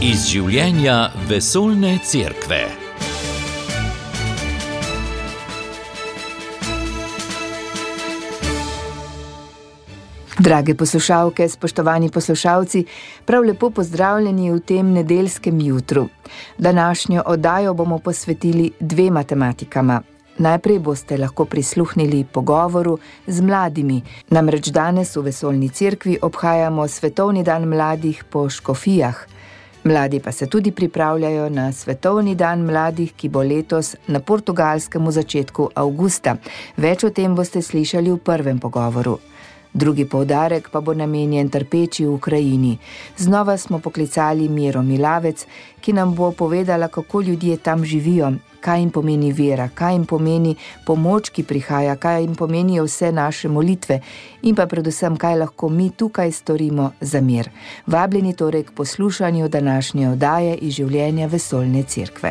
Iz življenja vesoljne cerkve. Drage poslušalke, spoštovani poslušalci, prav lepo pozdravljeni v tem nedeljskem jutru. Današnjo oddajo bomo posvetili dvema tematikama. Najprej boste lahko prisluhnili pogovoru z mladimi. Namreč danes v vesoljni cerkvi obhajamo Svetovni dan mladih po škofijah. Mladi pa se tudi pripravljajo na Svetovni dan mladih, ki bo letos na Portugalskem v začetku avgusta. Več o tem boste slišali v prvem pogovoru. Drugi poudarek pa bo namenjen trpeči v Ukrajini. Znova smo poklicali Miro Milavec, ki nam bo povedala, kako ljudje tam živijo, kaj jim pomeni vera, kaj jim pomeni pomoč, ki prihaja, kaj jim pomenijo vse naše molitve in pa predvsem, kaj lahko mi tukaj storimo za mir. Vabljeni torej k poslušanju današnje oddaje iz življenja vesoljne cerkve.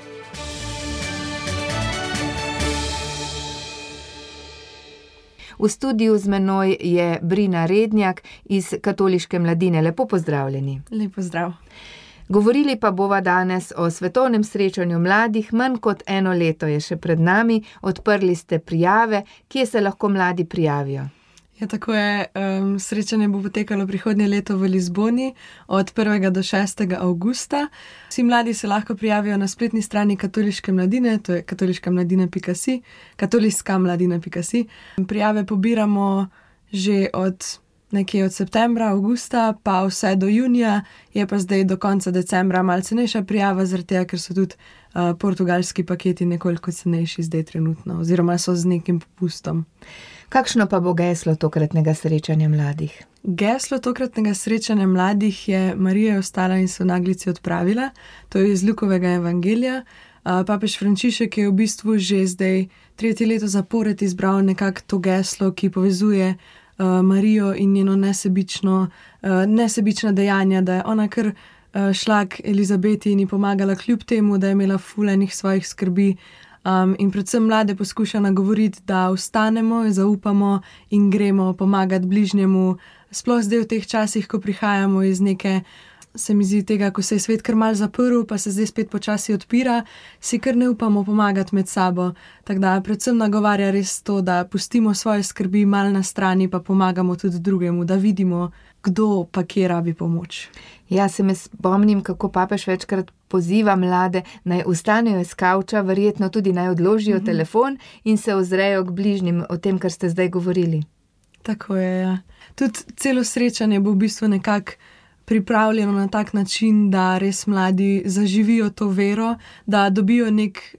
V studiu z menoj je Brina Rednjak iz Katoliške mladine. Lepo pozdravljeni. Lep pozdrav. Govorili pa bova danes o svetovnem srečanju mladih. Manj kot eno leto je še pred nami. Odprli ste prijave. Kje se lahko mladi prijavijo? Ja, tako je. Srečanje bo potekalo prihodnje leto v Lizboni od 1. do 6. avgusta. Vsi mladi se lahko prijavijo na spletni strani Katoliške mladine, to je katoliškamladina.si, katoliškamladina.si. Prijave pobiramo že nekje od septembra, avgusta, pa vse do junija, je pa zdaj do konca decembra malo cenejša prijava, zaradi tega, ker so tudi portugalski paketi nekoliko cenejši zdaj trenutno, oziroma so z nekim popustom. Kakšno pa bo geslo tokratnega srečanja mladih? Geslo tokratnega srečanja mladih je Marija je ostala in se v naglici odpravila. To je iz Lukovega evangelija. Papež Frančišek je v bistvu že zdaj 3. leto zapored izbral nekako to geslo, ki povezuje Marijo in njeno nesebična dejanja, da je ona kar šla k Elizabeti in ji pomagala kljub temu, da je imela ful enih svojih skrbi. In predvsem mlade poskuša nagovoriti, da vstanemo, zaupamo in gremo pomagati bližnjemu. Sploh zdaj v teh časih, ko prihajamo iz neke, se mi zdi tega, ko se je svet kar mal zaprl, pa se zdaj spet počasi odpira, si kar ne upamo pomagati med sabo. Tako da predvsem nagovarja res to, da pustimo svoje skrbi mal na strani, pa pomagamo tudi drugemu, da vidimo, kdo pa kje rabi pomoč. Ja, se me spomnim, kako papež večkrat poziva mlade, naj vstanejo iz kavča, verjetno tudi naj odložijo telefon in se ozrejo k bližnjim o tem, kar ste zdaj govorili. Tako je, ja. Tudi celo srečanje bo v bistvu nekako pripravljeno na tak način, da res mladi zaživijo to vero, da dobijo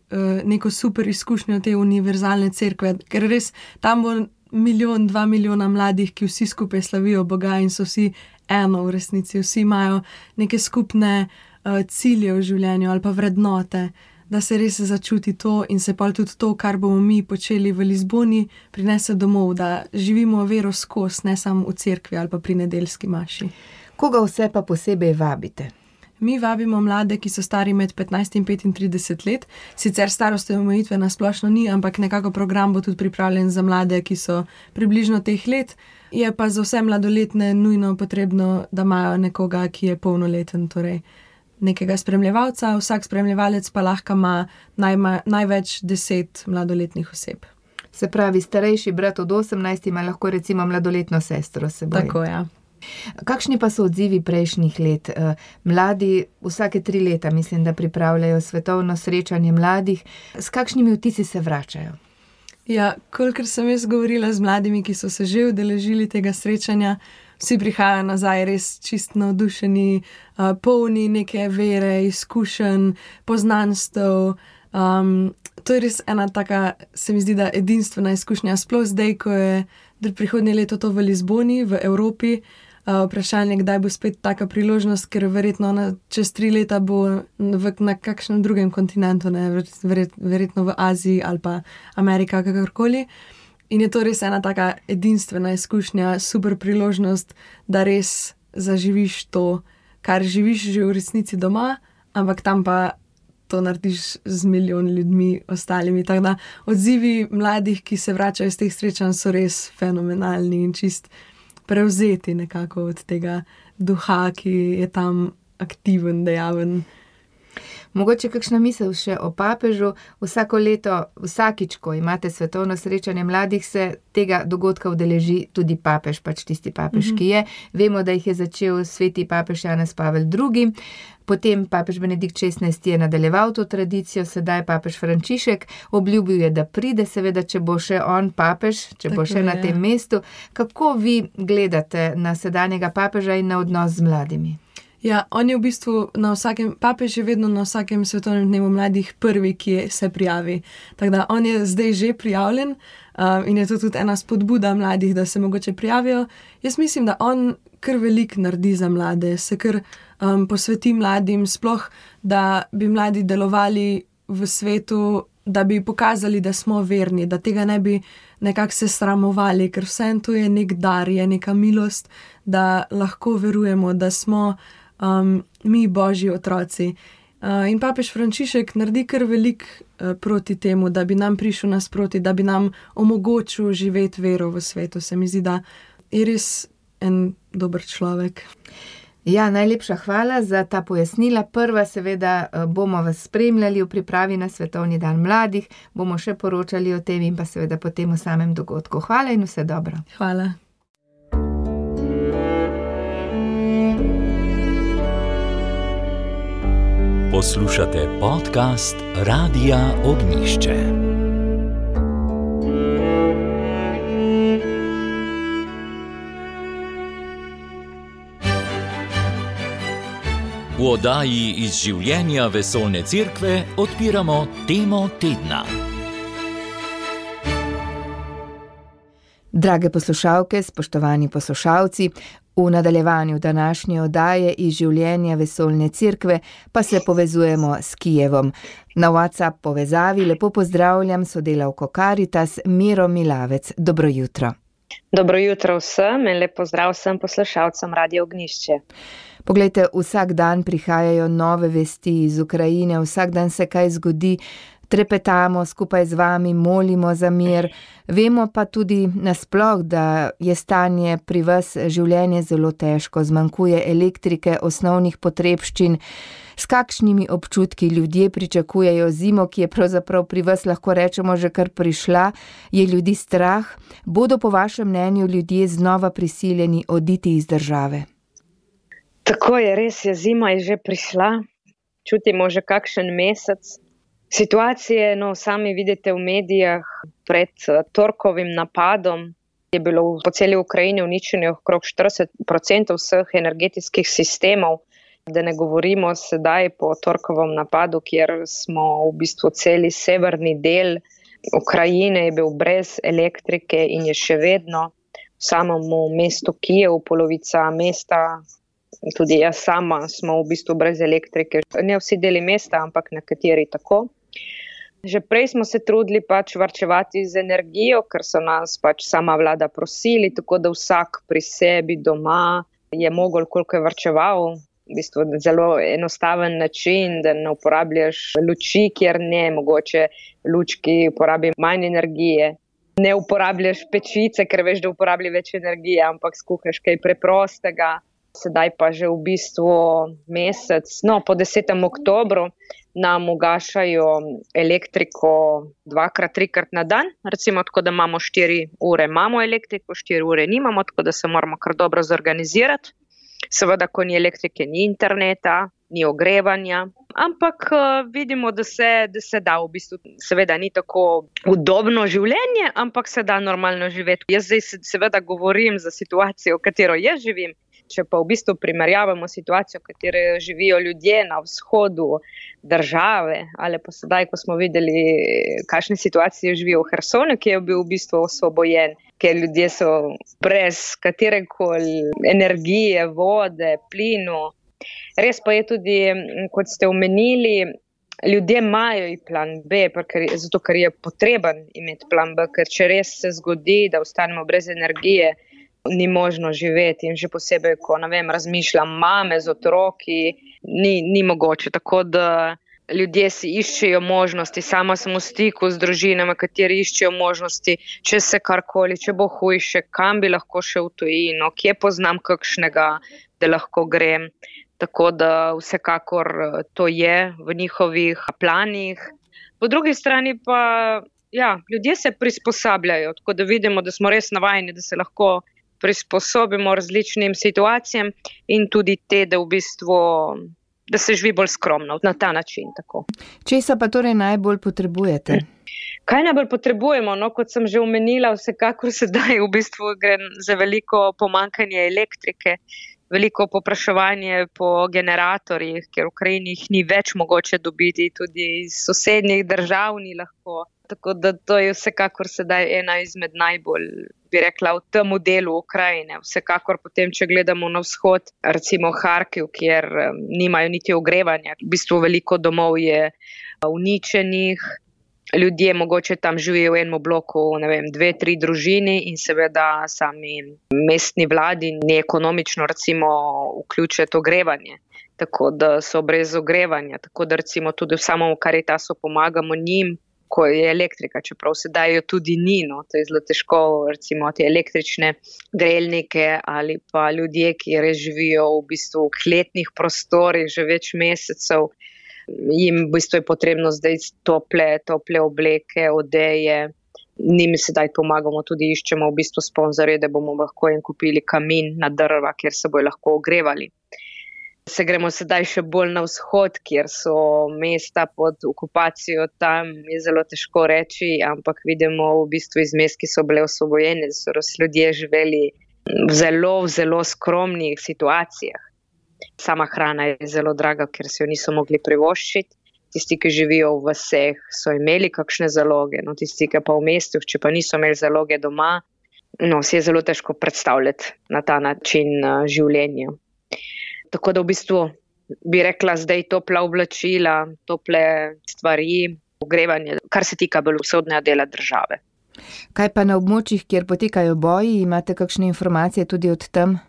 neko super izkušnjo te univerzalne cerkve, ker res tam bo 1 milijon, 2 milijona mladih, ki vsi skupaj slavijo Boga in so vsi eno v resnici, vsi imajo neke skupne cilje v življenju ali pa vrednote, da se res začuti to in se pa tudi to, kar bomo mi počeli v Lizboni, prinese domov, da živimo vero skozi, ne samo v cerkvi ali pa pri nedeljski maši. Koga vse pa posebej vabite? Mi vabimo mlade, ki so stari med 15 in 35 let. Sicer starostne omejitve na splošno ni, ampak nekako program bo tudi pripravljen za mlade, ki so približno teh let. Je pa za vse mladoletne nujno potrebno, da imajo nekoga, ki je polnoleten, torej nekega spremljevalca. Vsak spremljevalec pa lahko ima največ 10 mladoletnih oseb. Se pravi, starejši brat od 18 ima lahko recimo mladoletno sestro s seboj. Tako, ja. Kakšni pa so odzivi prejšnjih let? Mladi vsake 3 leta, mislim, da pripravljajo svetovno srečanje mladih. S kakšnimi vtisi se vračajo? Ja, kolikor sem jaz govorila z mladimi, ki so se že udeležili tega srečanja, vsi prihajajo nazaj res čist navdušeni, polni neke vere, izkušenj, poznanstev. To je res ena taka, se mi zdi, da edinstvena izkušnja. Sploh zdaj, ko je prihodnje leto to v Lizboni, v Evropi, vprašanje, kdaj bo spet taka priložnost, ker verjetno čez 3 leta bo na kakšnem drugem kontinentu, verjetno v Aziji ali pa Amerika, kakorkoli. In je to res ena taka edinstvena izkušnja, super priložnost, da res zaživiš to, kar živiš že v resnici doma, ampak tam pa to narediš z milijon ljudmi ostalimi. Tako da odzivi mladih, ki se vračajo iz teh srečanj, so res fenomenalni in čist prevzeti nekako od tega duha, ki je tam aktiven, dejaven. Mogoče kakšna misel še o papežu. Vsako leto, vsakič, ko imate svetovno srečanje mladih, se tega dogodka udeleži tudi papež, pač tisti papež, ki je. Vemo, da jih je začel sveti papež Janez Pavel II. Potem papež Benedikt XVI je nadaljeval to tradicijo, sedaj papež Frančišek obljubil je, da pride, seveda, če bo še on papež, če bo še na tem mestu. Kako vi gledate na sedanjega papeža in na odnos z mladimi? Ja, on je v bistvu papež je vedno na vsakem svetovnem dnevu mladih prvi, ki se prijavi. Tako da on je zdaj že prijavljen in je to tudi ena spodbuda mladih, da se mogoče prijavijo. Jaz mislim, da on kar veliko naredi za mlade, se kar posveti mladim, sploh, da bi mladi delovali v svetu, da bi pokazali, da smo verni, da tega ne bi nekako se sramovali, ker vsem to je nek dar, je neka milost, da lahko verujemo, da smo mi Božji otroci. In papež Frančišek naredi kar veliko proti temu, da bi nam prišel nasproti, da bi nam omogočil živeti vero v svetu. Se mi zdi, da je res en dober človek. Ja, najlepša hvala za ta pojasnila. Prva, seveda, bomo vas spremljali v pripravi na Svetovni dan mladih, bomo še poročali o tem in pa seveda potem o samem dogodku. Hvala in vse dobro. Hvala. Poslušate podcast Radia Ognjišče. V oddaji iz življenja Vesoljne cerkve odpiramo temo tedna. Drage poslušalke, spoštovani poslušalci, v nadaljevanju današnje oddaje iz življenja Vesoljne cerkve pa se povezujemo s Kijevom. Na WhatsApp povezavi lepo pozdravljam sodelavko Karitas Miro Milavec. Dobro jutro. Dobro jutro vsem in lep pozdrav vsem poslušalcem Radia Ognjišče. Poglejte, vsak dan prihajajo nove vesti iz Ukrajine, vsak dan se kaj zgodi, trepetamo skupaj z vami, molimo za mir. Vemo pa tudi nasploh, da je stanje pri vas življenje zelo težko, zmanjkuje elektrike, osnovnih potrebščin. S kakšnimi občutki ljudje pričakujejo zimo, ki je pravzaprav pri vas, lahko rečemo, že kar prišla? Je ljudi strah? Bodo po vašem mnenju ljudje znova prisiljeni oditi iz države? Tako je, res je, zima je že prišla. Čutimo že kakšen mesec. Situacije, sami vidite v medijah, pred torkovim napadom je bilo po celi Ukrajini uničenih okrog 40% vseh energetskih sistemov. Da ne govorimo sedaj po torkovem napadu, kjer smo v bistvu celi severni del Ukrajine je bil brez elektrike in je še vedno v samem mestu Kijev, polovica mesta, tudi jaz sama smo v bistvu brez elektrike. Ne vsi deli mesta, ampak nekateri tako. Že prej smo se trudili varčevati z energijo, ker so nas sama vlada prosili, tako da vsak pri sebi doma je mogel, koliko je varčeval. V bistvu zelo enostaven način, da ne uporabljaš luči, kjer ne, mogoče lučki uporabi manj energije. Ne uporabljaš pečice, ker veš, da uporablja več energije, ampak skuhaš kaj preprostega. Sedaj pa že v bistvu mesec, po 10. oktobru nam ugašajo elektriko 2-krat, 3-krat na dan. Recimo tako, da imamo 4 ure imamo elektriko, 4 ure nimamo, tako da se moramo kar dobro zorganizirati. Seveda, ko ni elektrike, ni interneta, ni ogrevanja, ampak vidimo, da se da v bistvu, seveda ni tako udobno življenje, ampak se da normalno živeti. Jaz zdaj seveda govorim za situacijo, v katero jaz živim. Če pa v bistvu primerjavamo situacijo, v kateri živijo ljudje na vzhodu države, ali pa sedaj, ko smo videli, kakšne situacije živijo v Hersonu, ki je bil v bistvu osvobojen, ker ljudje so brez katerekoli energije, vode, plinu. Res pa je tudi, kot ste omenili, ljudje imajo plan B, zato ker je potreben imeti plan B, ker če res se zgodi, da ostanemo brez energije, ni možno živeti in že posebej, ko razmišljam mame z otroki, ni mogoče. Tako da ljudje si iščejo možnosti, sama sem v stiku z družinami, kateri iščejo možnosti, če se karkoli, če bo hujše, kam bi lahko šel v tujino, kje poznam kakšnega, da lahko grem. tako da vsekakor to je v njihovih planih. Po drugi strani pa, ja, ljudje se prisposabljajo, tako da vidimo, da smo res navajeni, da se lahko prisposobimo različnim situacijam in tudi te, da v bistvu, da se živi bolj skromno na ta način. Tako. Česa pa torej najbolj potrebujete? Kaj najbolj potrebujemo? No, kot sem že omenila, vsekakor sedaj v bistvu gre za veliko pomanjkanje elektrike, veliko popraševanje po generatorjih, ker v Ukrajini jih ni več mogoče dobiti, tudi iz sosednjih držav ni lahko. Tako da to je vsekakor sedaj ena izmed najbolj, bi rekla, v tem delu Ukrajine. Vsekakor potem, če gledamo na vzhod, recimo Harkiv, kjer nimajo niti ogrevanja. V bistvu veliko domov je uničenih, ljudje mogoče tam živijo v enem bloku, 2-3 družini in seveda sami mestni vladi ni ekonomično recimo vključiti ogrevanje. Tako da so brez ogrevanja. Tako da recimo tudi v samem Karitasu pomagamo njim, ko je elektrika, čeprav sedaj jo tudi ni, no, to je zelo težko, recimo te električne grelnike ali pa ljudje, ki res živijo v bistvu v kletnih prostorih že več mesecev, jim v bistvu je potrebno zdaj tople obleke, odeje. Njim sedaj pomagamo, tudi iščemo v bistvu sponzorje, da bomo lahko jim kupili kamin na drva, kjer se bojo lahko ogrevali. Se gremo sedaj še bolj na vzhod, kjer so mesta pod okupacijo, tam je zelo težko reči, ampak vidimo v bistvu iz mest, ki so bile osvobojene, da so ljudje živeli v zelo skromnih situacijah. Sama hrana je zelo draga, ker si jo niso mogli privoščiti. Tisti, ki živijo v vaseh, so imeli kakšne zaloge, no, tisti, ki pa v mestu, če pa niso imeli zaloge doma, no, si je zelo težko predstavljati na ta način življenja. Tako da v bistvu bi rekla zdaj topla oblačila, tople stvari, ogrevanje, kar se tika bolj vzhodnega dela države. Kaj pa na območjih, kjer potekajo boji, imate kakšne informacije tudi od tam?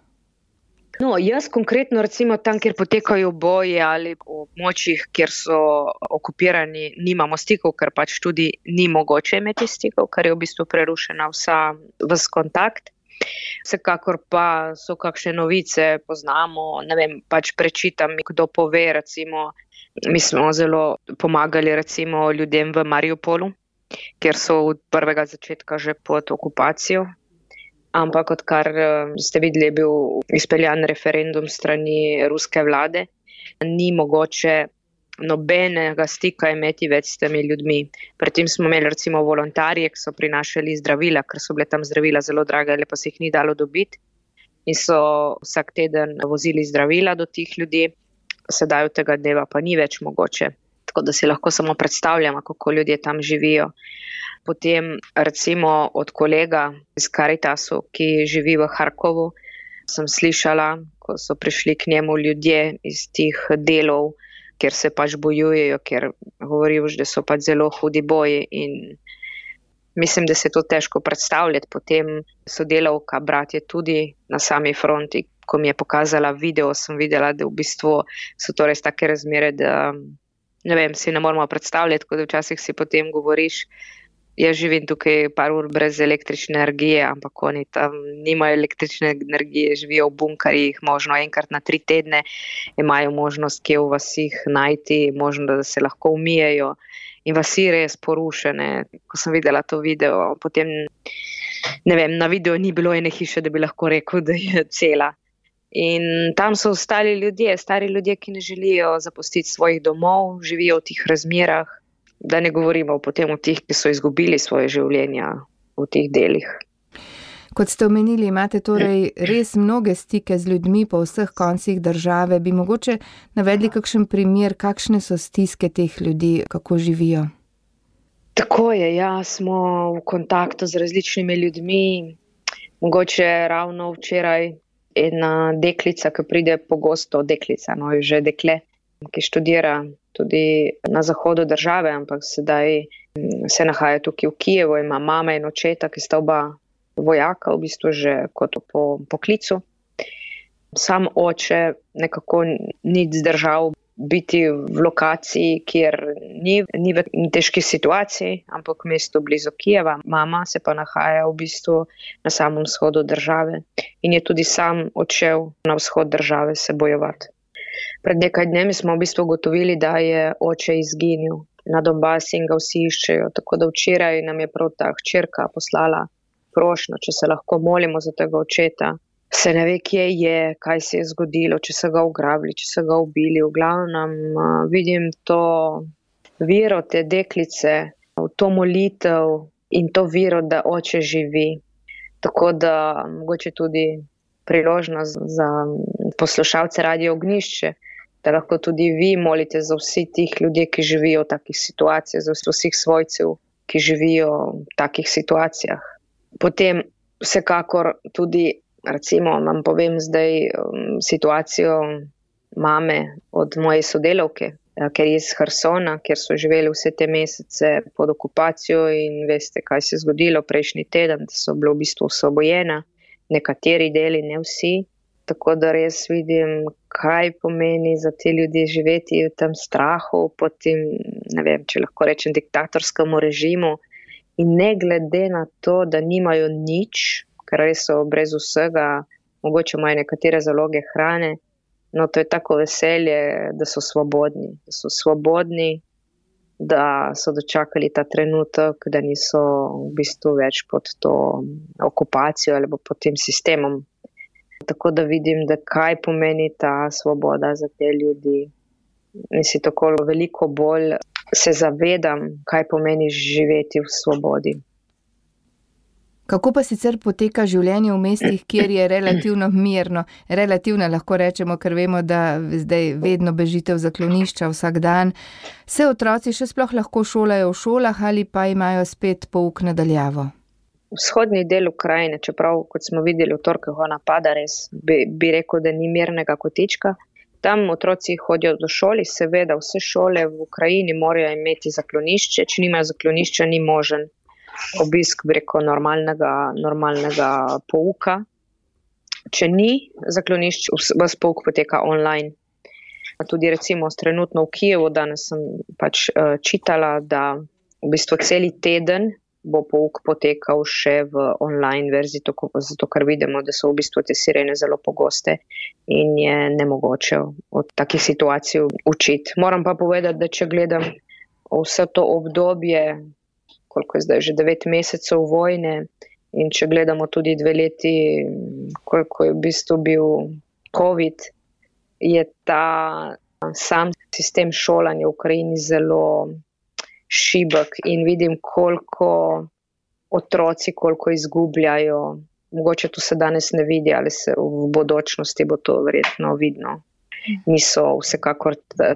No, jaz konkretno recimo tam, kjer potekajo boji ali v območjih, kjer so okupirani, nimamo stikov, ker pač tudi ni mogoče imeti stikov, ker je v bistvu prerušena ves kontakt. Vsekakor pa so kakšne novice, poznamo, pač prečitam, kdo pove, recimo, mi smo zelo pomagali recimo ljudem v Mariupolu, kjer so od prvega začetka že pod okupacijo, ampak odkar ste videli, je bil izpeljan referendum strani ruske vlade, ni mogoče nobenega stika imeti več s temi ljudmi. Predtem smo imeli recimo volontarje, ki so prinašali zdravila, ker so bile tam zdravila zelo drage, ali pa se jih ni dalo dobiti. In so vsak teden vozili zdravila do tih ljudi, sedaj od tega dneva pa ni več mogoče. Tako da si lahko samo predstavljamo, kako ljudje tam živijo. Potem recimo od kolega iz Karitasu, ki živi v Harkovu, sem slišala, ko so prišli k njemu ljudje iz tih delov, kjer se pač bojujejo, ker govorijo, da so pač zelo hudi boji in mislim, da se to težko predstavljati. Potem sodelavka, bratje tudi na sami fronti, ko mi je pokazala video, sem videla, da v bistvu so to res take razmere, da si ne moramo predstavljati, ko da včasih si potem govoriš, jaz živim tukaj par ur brez električne energije, ampak oni tam nimajo električne energije, živijo v bunkarjih, možno enkrat na 3 tedne, imajo možnost kje v vasih najti, možno, da se lahko umijejo in vasi res porušene. Ko sem videla to video, potem, na video ni bilo ene hiše, da bi lahko rekel, da je cela. In tam so ostali ljudje, stari ljudje, ki ne želijo zapustiti svojih domov, živijo v tih razmerah, da ne govorimo potem o tih, ki so izgubili svoje življenja v teh delih. Kot ste omenili, imate torej res mnoge stike z ljudmi po vseh koncih države. Bi mogoče navedli kakšen primer, kakšne so stiske teh ljudi, kako živijo? Tako je, ja, smo v kontaktu z različnimi ljudmi. Mogoče ravno včeraj ena deklica, ki pride pogosto, deklica, no je že dekle, ki študira tudi na zahodu države, ampak sedaj se nahaja tukaj v Kijevu, ima mama in očeta, ki sta oba vojaka, v bistvu že kot po poklicu. Sam oče nekako ni zdržal biti v lokaciji, kjer ni v težki situaciji, ampak v mestu blizu Kijeva. Mama se pa nahaja v bistvu na samem vzhodu države in je tudi sam odšel na vzhod države se bojevati. Pred nekaj dnevi smo v bistvu ugotovili, da je oče izginil na Donbasu in ga vsi iščejo. Tako da včeraj nam je prav ta hčerka poslala prošnjo, če se lahko molimo za tega očeta. Se ne ve, kje je, kaj se je zgodilo, če so ga ugrabili, če so ga ubili. V glavnem vidim to vero te deklice, to molitev in to vero, da oče živi. Tako da mogoče tudi priložnost za poslušalce Radio Ognjišče, da lahko tudi vi molite za vsi tih ljudi, ki živijo v takih situacijah, za vseh svojcev, ki živijo v takih situacijah. Potem vsekakor tudi, recimo, vam povem zdaj situacijo mame od moje sodelavke, ker je iz Hersona, kjer so živeli vse te mesece pod okupacijo in veste, kaj se je zgodilo prejšnji teden, da so bile v bistvu osvobojena, nekateri deli, ne vsi. Tako da res vidim, kaj pomeni za te ljudi živeti v tem strahu, pod tem, ne vem, če lahko rečem, diktatorskemu režimu in ne glede na to, da nimajo nič, ker res so brez vsega, mogoče imajo nekatere zaloge hrane, no to je tako veselje, da so svobodni, da so dočakali ta trenutek, da niso v bistvu več pod to okupacijo ali pod tem sistemom. Tako da vidim, da kaj pomeni ta svoboda za te ljudi. Mislim, tako veliko bolj se zavedam, kaj pomeni živeti v svobodi. Kako pa sicer poteka življenje v mestih, kjer je relativno mirno? Relativno lahko rečemo, ker vemo, da zdaj vedno bežite v zaklonišča vsak dan. Se otroci še sploh lahko šolajo v šolah ali pa imajo spet pouk nadaljavo? Vzhodni del Ukrajine, čeprav, kot smo videli v torkih, napada res, bi rekel, da ni mirnega kotička. Tam otroci hodijo do šoli, seveda vse šole v Ukrajini morajo imeti zaklonišče, če nimajo zaklonišča, ni možen obisk, bi rekel, normalnega pouka. Če ni zaklonišč, vas pouk poteka online. Tudi recimo trenutno v Kijevu, danes sem čitala, da v bistvu celi teden bo pouk potekal še v online verziji, zato ker vidimo, da so v bistvu te sirene zelo pogoste in je nemogoče od takih situacij učiti. Moram pa povedati, da če gledam vse to obdobje, koliko je zdaj že 9 mesecev vojne in če gledamo tudi 2 leti, koliko je v bistvu bil COVID, je ta sam sistem šolanja v Ukrajini zelo šibek in vidim, koliko otroci, koliko izgubljajo. Mogoče to se danes ne vidi, ali se v bodočnosti bo to verjetno vidno. Niso vsekakor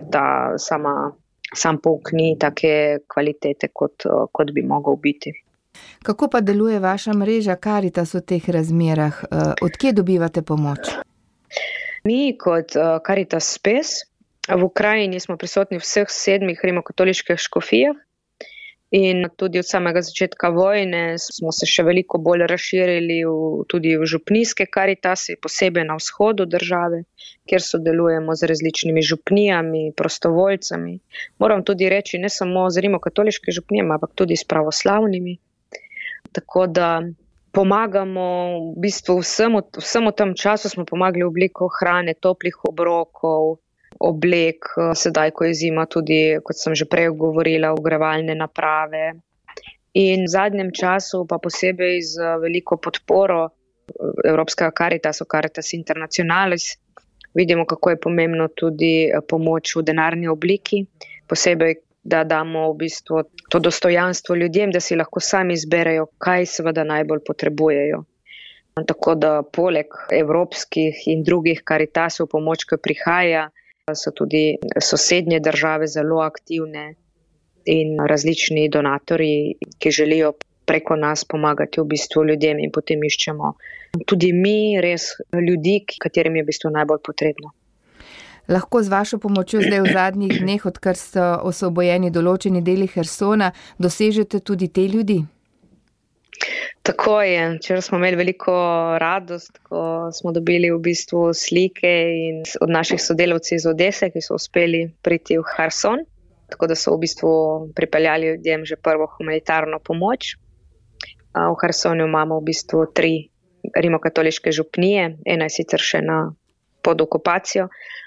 sam pouk ni take kvalitete, kot bi mogel biti. Kako pa deluje vaša mreža Caritas v teh razmerah? Od kje dobivate pomoč? Mi kot Caritas Spes v Ukrajini smo prisotni v vseh 7 rimokatoliških škofijah in tudi od samega začetka vojne smo se še veliko bolj razširili tudi v župnijske Caritasi, posebej na vzhodu države, kjer sodelujemo z različnimi župnijami, prostovoljcami. Moram tudi reči, ne samo z rimokatoliške župnijami, ampak tudi s pravoslavnimi. Tako da pomagamo v bistvu vsem v tem času, smo pomagali v obliko hrane, toplih obrokov, oblek, sedaj, ko je zima, tudi, kot sem že prej govorila, ogrevalne naprave. In v zadnjem času pa posebej z veliko podporo Evropskega Caritasa, Caritas Internationalis, vidimo, kako je pomembno tudi pomoč v denarni obliki, posebej, da damo v bistvu to dostojanstvo ljudem, da si lahko sami izberejo, kaj seveda najbolj potrebujejo. Tako da poleg evropskih in drugih Caritasov pomoč, ki prihaja, so tudi sosednje države zelo aktivne in različni donatorji, ki želijo preko nas pomagati v bistvu ljudem in potem iščemo tudi mi res ljudi, katerim je v bistvu najbolj potrebno. Lahko z vašo pomočjo zdaj v zadnjih dneh, odkar so osvobojeni določeni deli Hersona, dosežete tudi te ljudi? Tako je. Včeraj smo imeli veliko radost, ko smo dobili v bistvu slike od naših sodelavcev iz Odese, ki so uspeli priti v Herson, tako da so v bistvu pripeljali ljudem že prvo humanitarno pomoč. V Hersonu imamo v bistvu 3 rimokatoliške župnije, ena je sicer še pod okupacijo,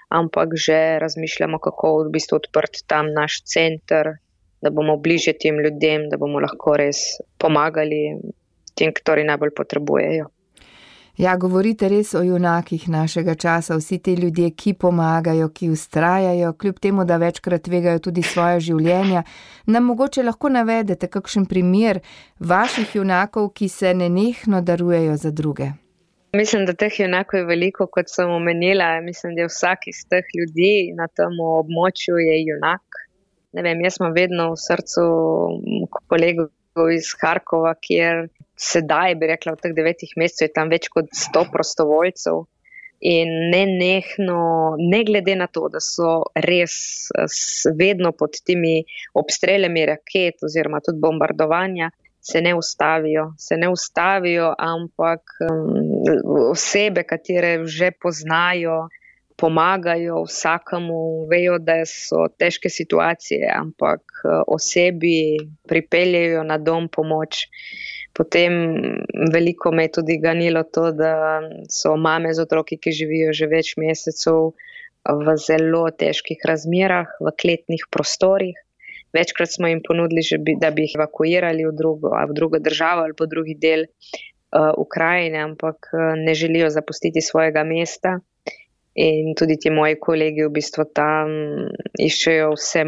ampak že razmišljamo, kako v bistvu odprti tam naš center, da bomo bližje tem ljudem, da bomo lahko res pomagali tem, ktorí najbolj potrebujejo. Ja, govorite res o junakih našega časa, vsi ti ljudje, ki pomagajo, ki vztrajajo, kljub temu, da večkrat tvegajo tudi svoje življenja. Nam mogoče lahko navedete kakšen primer vaših junakov, ki se nenehno darujejo za druge? Mislim, da teh junakov je veliko, kot sem omenila. Mislim, da je vsak iz teh ljudi na tem območju je junak. Ne vem, jaz imam vedno v srcu kolegov iz Harkova, kjer sedaj, bi rekla, v teh 9 mesecih je tam več kot 100 prostovoljcev in nenehno, ne glede na to, da so res vedno pod temi obstreljami raket oziroma tudi bombardovanja, se ne ustavijo, ampak osebe, katere že poznajo, pomagajo vsakemu, vejo, da so težke situacije, ampak osebi pripeljejo na dom pomoč. Potem veliko me je tudi ganilo to, da so mame z otroki, ki živijo že več mesecev v zelo težkih razmerah, v kletnih prostorih. Večkrat smo jim ponudili, da bi jih evakuirali v drugo državo ali po drugi del Ukrajine, ampak ne želijo zapustiti svojega mesta. In tudi ti moji kolegi v bistvu tam iščejo vse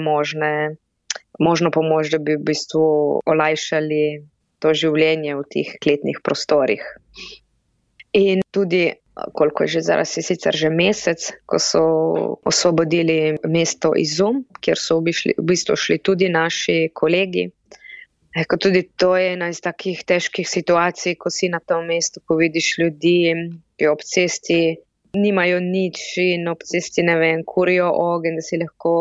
možno pomoč, da bi v bistvu olajšali to življenje v teh kletnih prostorih. In tudi, koliko je že zaraz, je sicer že mesec, ko so osvobodili mesto Izum, kjer so v bistvu šli tudi naši kolegi. Tudi to je ena iz takih težkih situacij, ko si na tem mestu, ko vidiš ljudi, ki ob cesti nimajo nič in ob cesti, ne vem, kurijo ogenj, da si lahko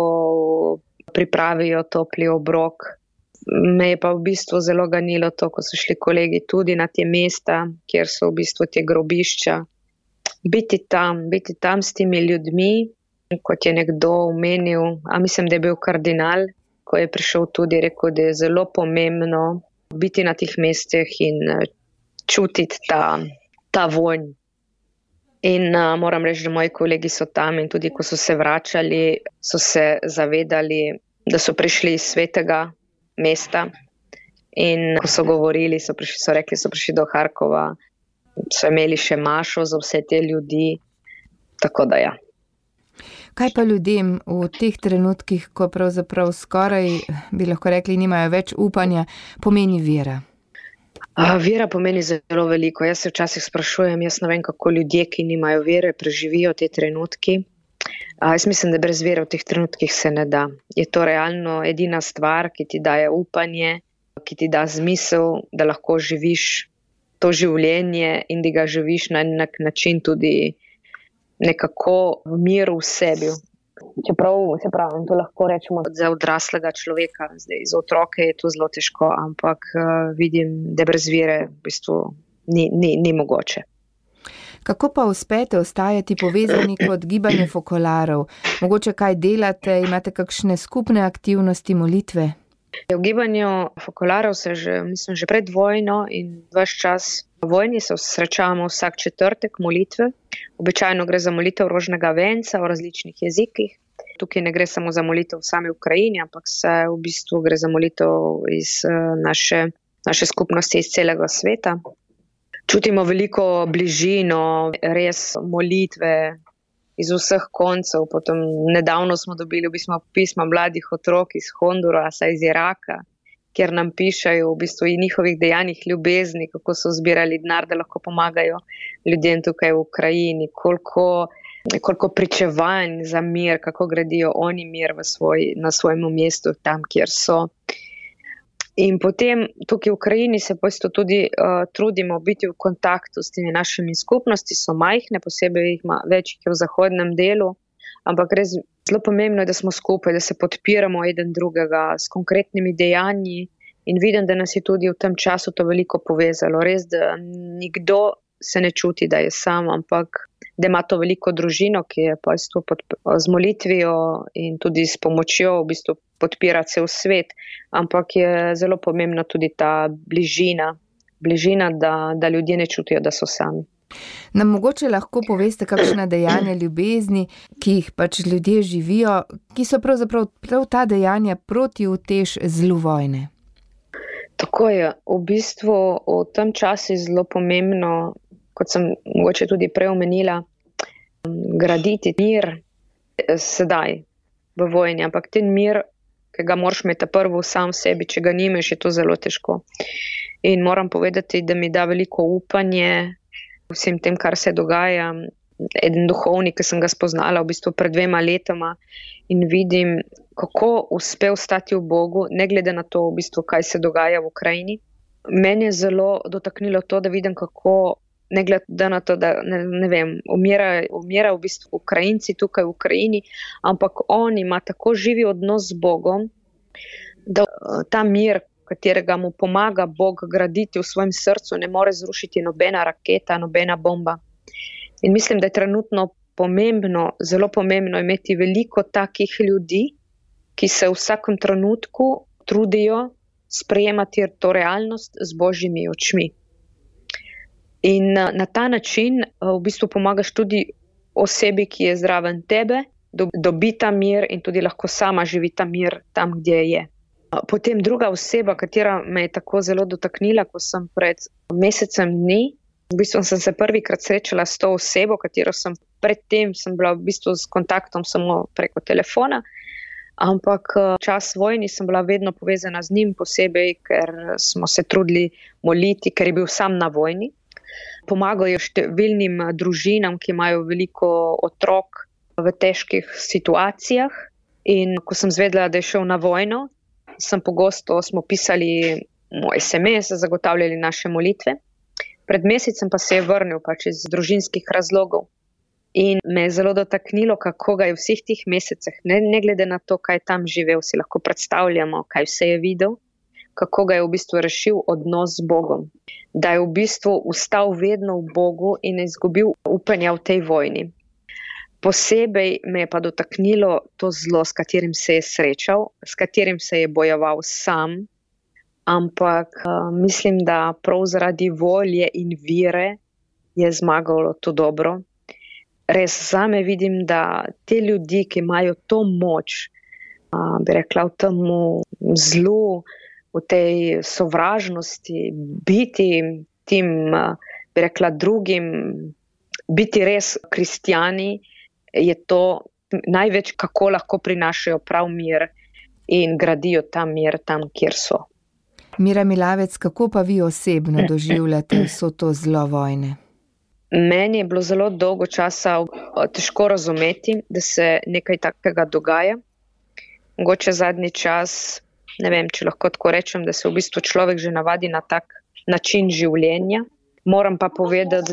pripravijo topli obrok. Me je pa v bistvu zelo ganilo to, ko so šli kolegi tudi na te mesta, kjer so v bistvu te grobišča. Biti tam s temi ljudmi, kot je nekdo omenil, mislim, da je bil kardinal, ko je prišel tudi, rekel, da je zelo pomembno biti na teh mestih in čutiti ta vonj. In moram reči, da moji kolegi so tam in tudi, ko so se vračali, so se zavedali, da so prišli iz svetega mesta in ko so govorili, so rekli, so prišli do Harkova, so imeli še mašo za vse te ljudi, tako da ja. Kaj pa ljudem v teh trenutkih, ko pravzaprav skoraj, bi lahko rekli, nimajo več upanja, pomeni vera? Vera pomeni zelo veliko. Jaz se včasih sprašujem, jaz ne vem, kako ljudje, ki nimajo vere, preživijo te trenutki. Jaz mislim, da brez vere v teh trenutkih se ne da. Je to realno edina stvar, ki ti daje upanje, ki ti da zmisel, da lahko živiš to življenje in da ga živiš na enak način tudi nekako v miru v sebi. Čeprav to lahko rečemo za odraslega človeka, zdaj za otroke je to zelo težko, ampak vidim, da brez vere v bistvu ni mogoče. Kako pa uspete ostajati povezani kot gibanje fokolarov? Mogoče kaj delate, imate kakšne skupne aktivnosti, molitve? V gibanju fokolarov se že pred vojno in ves čas vojni se srečavamo vsak četrtek molitve. Običajno gre za molitev rožnega venca v različnih jezikih. Tukaj ne gre samo za molitev v sami Ukrajini, ampak se v bistvu gre za molitev iz naše skupnosti iz celega sveta. Čutimo veliko bližino, res molitve iz vseh koncev. Potom nedavno smo dobili v bistvu pisma mladih otrok iz Hondurasa, iz Iraka, kjer nam pišajo v bistvu in njihovih dejanjih ljubezni, kako so zbirali denar, da lahko pomagajo ljudem tukaj v Ukrajini, koliko pričevanj za mir, kako gradijo oni mir na svojem mestu, tam, kjer so. In potem tukaj v Ukrajini se tudi trudimo biti v kontaktu s temi našimi skupnosti, so majhne, posebej jih ima več v zahodnem delu, ampak res zelo pomembno je, da smo skupaj, da se podpiramo eden drugega s konkretnimi dejanji in vidim, da nas je tudi v tem času to veliko povezalo. Res, da nikdo se ne čuti, da je sam, ampak da ima to veliko družino, ki je pa z molitvijo in tudi s pomočjo v bistvu podpira cel svet, ampak je zelo pomembna tudi ta bližina, da ljudje ne čutijo, da so sami. Nam mogoče lahko poveste kakšna dejanja ljubezni, ki jih pač ljudje živijo, ki so pravzaprav prav ta dejanja protiutež zlu vojne? Tako je. V bistvu v tem času je zelo pomembno, kot sem mogoče tudi prej omenila, graditi mir sedaj v vojni, ampak ten mir, ki ga moraš imeti prvo sam v sebi, če ga nimaš, je to zelo težko. In moram povedati, da mi da veliko upanje vsem tem, kar se dogaja. Eden duhovnik, ki sem ga spoznala v bistvu pred 2 letoma in vidim, kako uspe ostati v Bogu, ne glede na to, v bistvu, kaj se dogaja v Ukrajini. Meni je zelo dotaknilo to, da vidim, kako, ne glede na to, da ne vem, umira v bistvu Ukrajinci tukaj v Ukrajini, ampak on ima tako živi odnos z Bogom, da ta mir, katerega mu pomaga Bog graditi v svojem srcu, ne more zrušiti nobena raketa, nobena bomba. In mislim, da je trenutno pomembno, zelo pomembno imeti veliko takih ljudi, ki se v vsakem trenutku trudijo sprejemati to realnost z božjimi očmi. In na ta način v bistvu pomagaš tudi osebi, ki je zraven tebe, dobi ta mir in tudi lahko sama živi ta mir tam, kje je. Potem druga oseba, katera me je tako zelo dotaknila, ko sem pred mesecem dni, v bistvu sem se prvikrat srečala s to osebo, katero predtem sem bila v bistvu s kontaktom samo preko telefona, ampak čas vojni sem bila vedno povezana z njim posebej, ker smo se trudili moliti, ker je bil sam na vojni. Pomagajo številnim družinam, ki imajo veliko otrok v težkih situacijah, in ko sem zvedela, da je šel na vojno, smo pisali SMS, zagotavljali naše molitve. Pred mesecem pa se je vrnil pač iz družinskih razlogov. In me je zelo dotaknilo, kako ga je v vseh tih mesecih, ne glede na to, kaj tam živel, si lahko predstavljamo, kaj vse je videl, kako ga je v bistvu rešil odnos z Bogom. Da je v bistvu ustal vedno v Bogu in je izgubil upanja v tej vojni. Posebej me je pa dotaknilo to zlo, s katerim se je srečal, s katerim se je bojeval sam, ampak mislim, da prav zaradi volje in vire je zmagalo to dobro. Res zame vidim, da te ljudi, ki imajo to moč, bi rekla v temu zlu, v tej sovražnosti, biti tim, bi rekla drugim, biti res kristjani, je to največ, kako lahko prinašajo prav mir in gradijo ta mir tam, kjer so. Mira Milavec, kako pa vi osebno doživljate vso to zlo vojne? Meni je bilo zelo dolgo časa težko razumeti, da se nekaj takega dogaja. Mogoče zadnji čas, ne vem, če lahko tako rečem, da se v bistvu človek že navadi na tak način življenja. Moram pa povedati,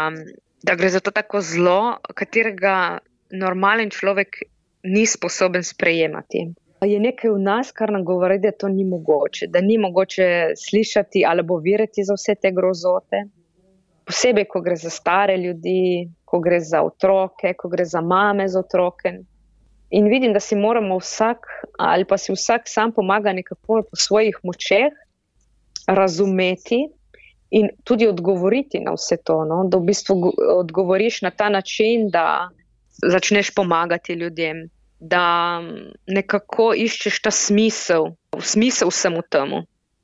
da gre za to tako zlo, katerega normalen človek ni sposoben sprejemati. Je nekaj v nas, kar nam govori, da to ni mogoče, da ni mogoče slišati ali virati za vse te grozote. Posebej, ko gre za stare ljudi, ko gre za otroke, ko gre za mame z otroke. In vidim, da si moramo vsak sam pomaga nekako po svojih močeh razumeti in tudi odgovoriti na vse to. No? Da v bistvu odgovoriš na ta način, da začneš pomagati ljudem, da nekako iščeš ta smisel vsemu temu.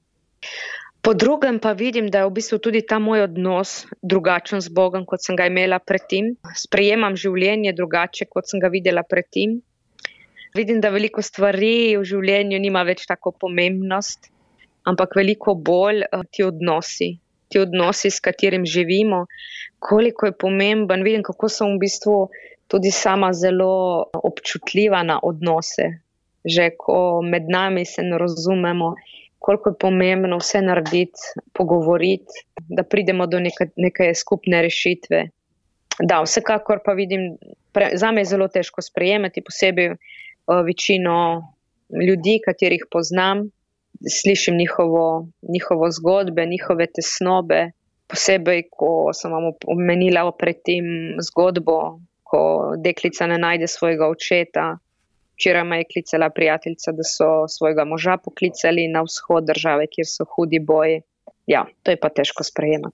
Po drugem pa vidim, da je v bistvu tudi ta moj odnos drugačen z Bogom, kot sem ga imela predtem. Sprejemam življenje drugače, kot sem ga videla predtem. Vidim, da veliko stvari v življenju nima več tako pomembnost, ampak veliko bolj ti odnosi, s katerim živimo, koliko je pomemben. Vidim, kako sem v bistvu tudi sama zelo občutljiva na odnose. Že ko med nami se ne razumemo, koliko je pomembno vse narediti, pogovoriti, da pridemo do neke skupne rešitve. Da, vsekakor pa vidim, zame je zelo težko sprejemati, posebej večino ljudi, katerih poznam, slišim njihovo zgodbe, njihove tesnobe, posebej, ko sem vam omenila predtem zgodbo, ko deklica ne najde svojega očeta. Včeraj me je klicala prijateljica, da so svojega moža poklicali na vzhod države, kjer so hudi boji. Ja, to je pa težko sprejemati.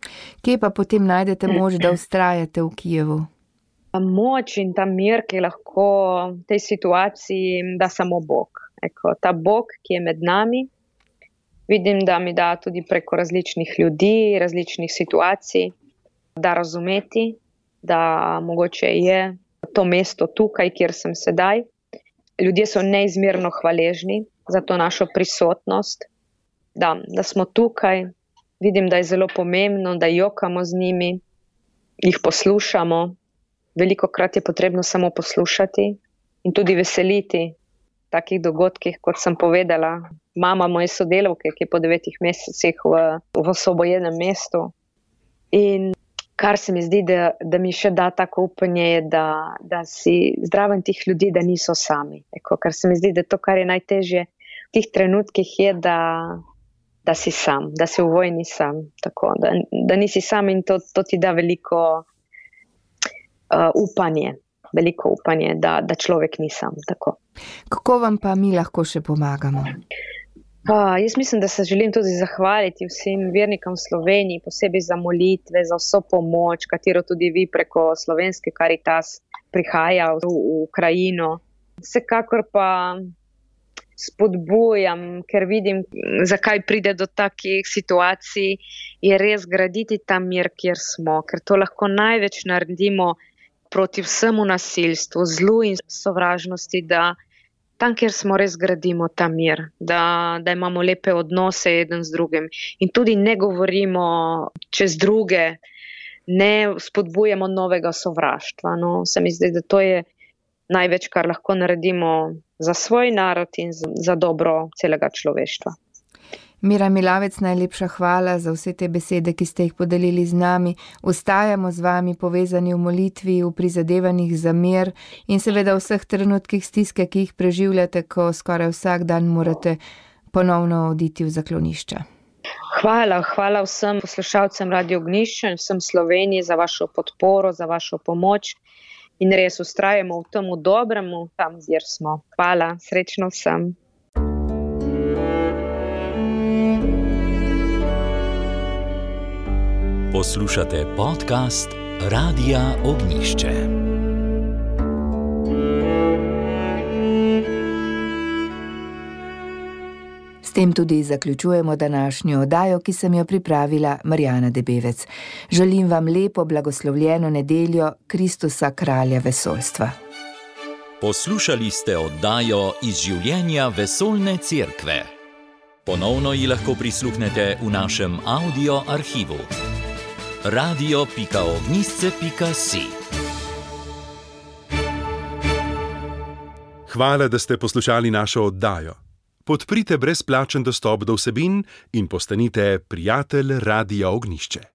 Kje pa potem najdete moč, da vztrajate v Kijevu? Moč in ta mir, ki lahko v tej situaciji da samo Bog. Ta Bog, ki je med nami, vidim, da mi da tudi preko različnih ljudi, različnih situacij, da razumeti, da mogoče je to mesto tukaj, kjer sem sedaj. Ljudje so neizmerno hvaležni za to našo prisotnost, da smo tukaj. Vidim, da je zelo pomembno, da jokamo z njimi, jih poslušamo. Velikokrat je potrebno samo poslušati in tudi veseliti takih dogodkih, kot sem povedala. Mama moje sodelavke, ki je po 9 mesecih v osvobojenem mestu. In kar se mi zdi, da mi še da tako upanje, je, da si zdraven tih ljudi, da niso sami. Kar se mi zdi, da to, kar je najtežje v tih trenutkih, je, da si sam, da si v vojni sam. Tako, da nisi sam in to ti da veliko upanje. Veliko upanje, da človek ni sam. Tako. Kako vam pa mi lahko še pomagamo? Jaz mislim, da se želim tudi zahvaliti vsem vernikom v Sloveniji, posebej za molitve, za vso pomoč, katero tudi vi preko Slovenske Karitas prihaja v Ukrajino. Vsekakor pa spodbujam, ker vidim, zakaj pride do takih situacij, je res graditi ta mir, kjer smo, ker to lahko največ naredimo proti vsemu nasilstvu, zlu in sovražnosti, da tam, kjer smo, res gradimo ta mir, da imamo lepe odnose eden z drugim in tudi ne govorimo čez druge, ne spodbujamo novega sovraštva. No, se mi zdi, da to je največ, kar lahko naredimo za svoj narod in za dobro celega človeštva. Mira Milavec, najlepša hvala za vse te besede, ki ste jih podelili z nami. Ostajamo z vami povezani v molitvi, v prizadevanjih za mir in seveda v vseh trenutkih stiske, ki jih preživljate, ko skoraj vsak dan morate ponovno oditi v zaklonišče. Hvala vsem poslušalcem Radio Ognjišče in vsem Sloveniji za vašo podporo, za vašo pomoč in res ustrajamo v temu dobremu, tam, kjer smo. Hvala, srečno vsem. Poslušate podcast Radia Ognjišče. S tem tudi zaključujemo današnjo oddajo, ki sem jo pripravila Marjana Debevec. Želim vam lepo blagoslovljeno nedeljo Kristusa Kralja vesoljstva. Poslušali ste oddajo iz življenja vesoljne cerkve. Ponovno ji lahko prisluhnete v našem audio arhivu. radio.ognjisce.si. Hvala, da ste poslušali našo oddajo. Podprite brezplačen dostop do vsebin in postanite prijatelj Radia Ognjišče.